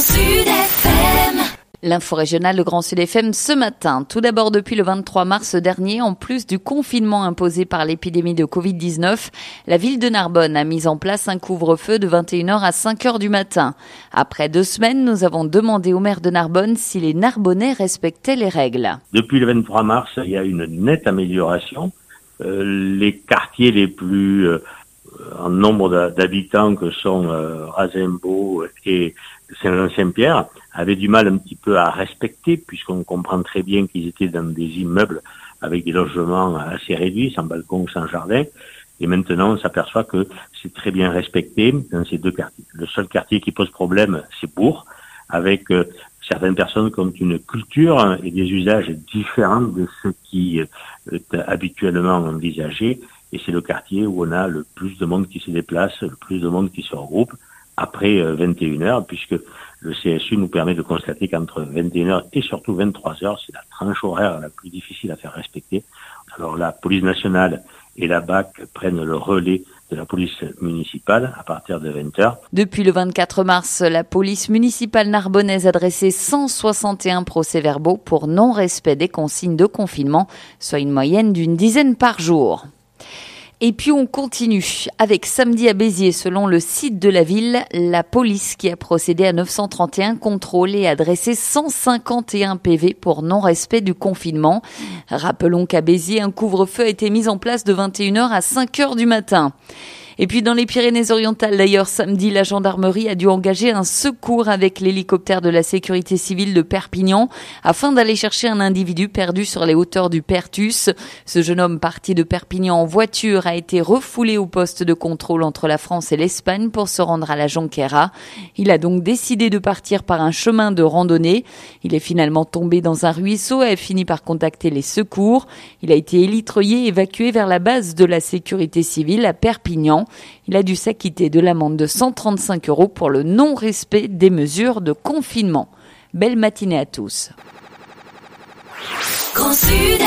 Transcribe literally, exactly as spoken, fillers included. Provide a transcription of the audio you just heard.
Sud F M. L'info régionale de Grand Sud F M ce matin. Tout d'abord, depuis le vingt-trois mars dernier, en plus du confinement imposé par l'épidémie de covid dix-neuf, la ville de Narbonne a mis en place un couvre-feu de vingt et une heures à cinq heures du matin. Après deux semaines, nous avons demandé au maire de Narbonne si les Narbonnais respectaient les règles. Depuis le vingt-trois mars, il y a une nette amélioration. Euh, les quartiers les plus euh, en nombre d'habitants que sont euh, Razimbault et Saint-Jean-Saint-Pierre avaient du mal un petit peu à respecter, puisqu'on comprend très bien qu'ils étaient dans des immeubles avec des logements assez réduits, sans balcon, sans jardin. Et maintenant, on s'aperçoit que c'est très bien respecté dans ces deux quartiers. Le seul quartier qui pose problème, c'est Bourg, avec euh, certaines personnes qui ont une culture et des usages différents de ce qui est habituellement envisagé. Et c'est le quartier où on a le plus de monde qui se déplace, le plus de monde qui se regroupe après vingt et une heures, puisque le C S U nous permet de constater qu'entre vingt et une heures et surtout vingt-trois heures, c'est la tranche horaire la plus difficile à faire respecter. Alors la police nationale et la B A C prennent le relais de la police municipale à partir de vingt heures. Depuis le vingt-quatre mars, la police municipale narbonnaise a dressé cent soixante et un procès-verbaux pour non-respect des consignes de confinement, soit une moyenne d'une dizaine par jour. Et puis on continue avec samedi à Béziers, selon le site de la ville, la police qui a procédé à neuf cent trente et un contrôles et a dressé cent cinquante et un P V pour non-respect du confinement. Rappelons qu'à Béziers, un couvre-feu a été mis en place de vingt et une heures à cinq heures du matin. Et puis dans les Pyrénées-Orientales, d'ailleurs, samedi, la gendarmerie a dû engager un secours avec l'hélicoptère de la sécurité civile de Perpignan afin d'aller chercher un individu perdu sur les hauteurs du Pertus. Ce jeune homme parti de Perpignan en voiture a été refoulé au poste de contrôle entre la France et l'Espagne pour se rendre à la Jonquera. Il a donc décidé de partir par un chemin de randonnée. Il est finalement tombé dans un ruisseau et a fini par contacter les secours. Il a été élitreillé et évacué vers la base de la sécurité civile à Perpignan. Il a dû s'acquitter de l'amende de cent trente-cinq euros pour le non-respect des mesures de confinement. Belle matinée à tous. Grand Sud.